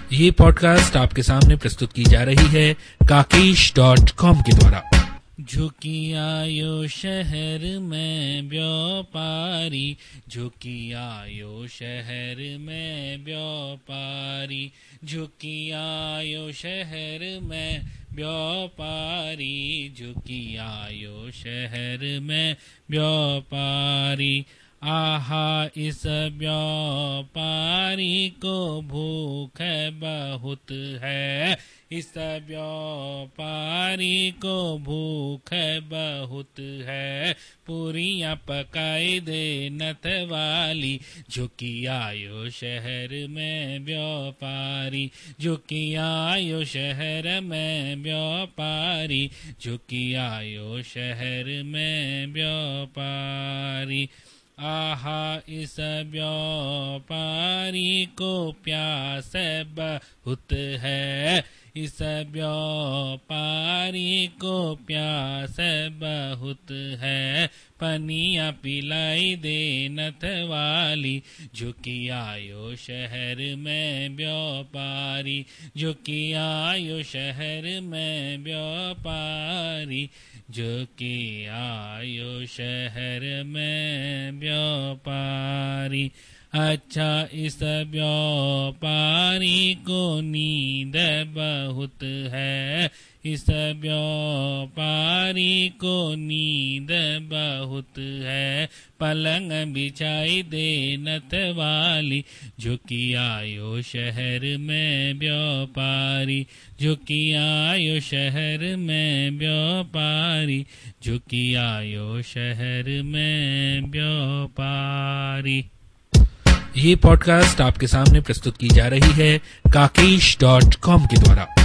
ये पॉडकास्ट आपके सामने प्रस्तुत की जा रही है काकेश.com के द्वारा। झुकी आयो शहर में व्यापारी, झुकी आयो शहर में व्यापारी, झुकी आयो शहर में व्यापारी, झुकी आयो शहर में व्यापारी। आहा इस व्यापारी को भूख बहुत है, इस व्यापारी को भूख बहुत है। पूरियां पकाई दे नथ वाली, झुकी आयो शहर में व्यापारी, झुकी आयो शहर में व्यापारी, झुकी आयो शहर में व्यापारी। आहा इस व्यापारी को प्यास बहुत है, इस व्यापारी को प्यास बहुत है। पनिया पिलाई दे नथ वाली, झुकी आयो शहर में व्यापारी, झुकी आयो शहर में व्यापारी, झुकी आयो शहर में व्यापारी। अच्छा इस व्यापारी को नींद बहुत है, इस व्यापारी को नींद बहुत है। पलंग बिछाई दे नथ वाली, झुकी आयो शहर में व्यापारी, झुकी आयो शहर में व्यापारी, झुकी आयो शहर में व्यापारी। ये पॉडकास्ट आपके सामने प्रस्तुत की जा रही है काकेश.com के द्वारा।